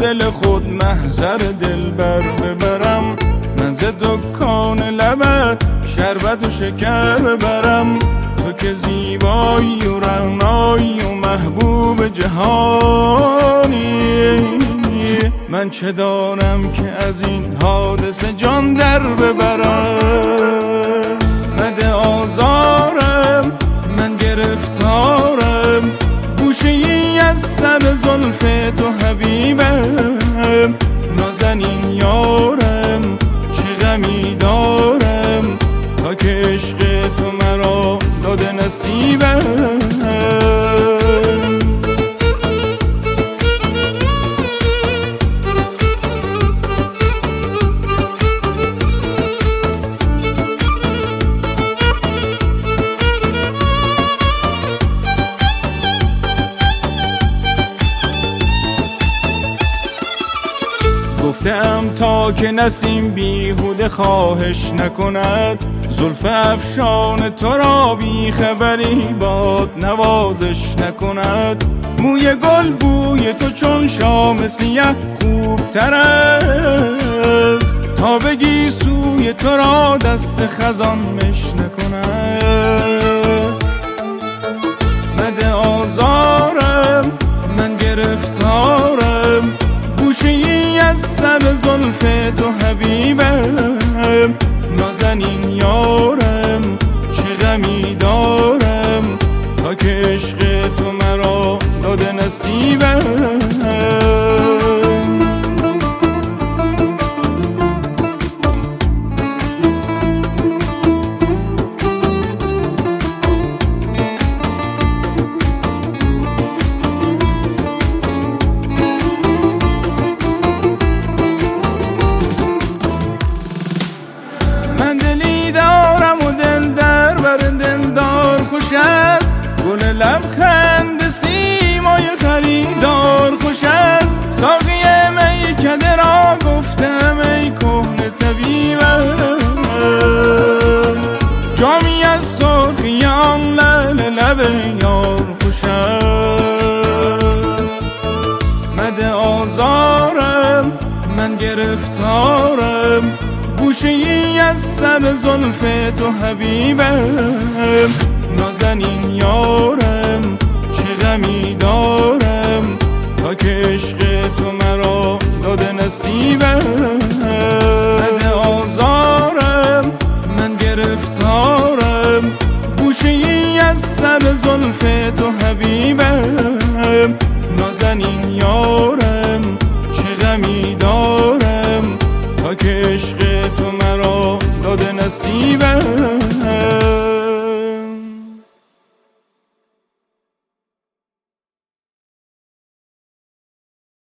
دل خود محضر دلبر ببرم، من ز دکان لبت شربت و شکر ببرم. تو که زیبایی و رعنایی و محبوب جهانی، من چه دارم که از این حادثه جان در ببرم. مده آزارم، من گرفتارم، گوشه ای از سر زلف تو حبیبم. نازنین یارم، چه غمی دارم، تا که عشق تو مرا داده نصیبم. گفتم تا که نسیم بیهوده خواهش نکند، زلف افشان تو را بی خبری باد نوازش نکند. موی گل بوی تو چون شام سیه خوبتر است، تا بگی سوی تو را دست خزان مش نکند. مده آزارم، من گرفتارم، گوشه ای از سر زلف تو حبیبم. نازنین یارم، چه غمی دارم، تا که عشق تو مرا داده نصیبم. من دلی دارم و دل در بر دلدار خوش است، گل لبخند سیمای خریدار خوش است. ساقی میکده را گفتم ای کهنه طبیبم، جامی از سرخی آن لعل لب یار خوش است. مده آزارم، من گرفتارم، گوشه ای از سر زلف تو حبیبم. نازنین یارم، چه غمی دارم، تا که عشق تو مرا داده نصیبم. مده آزارم، من گرفتارم، گوشه ای از سر زلف تو حبیبم. نازنین یارم، چه غمی دارم، تا که عشق تو مرا داده نصیبم.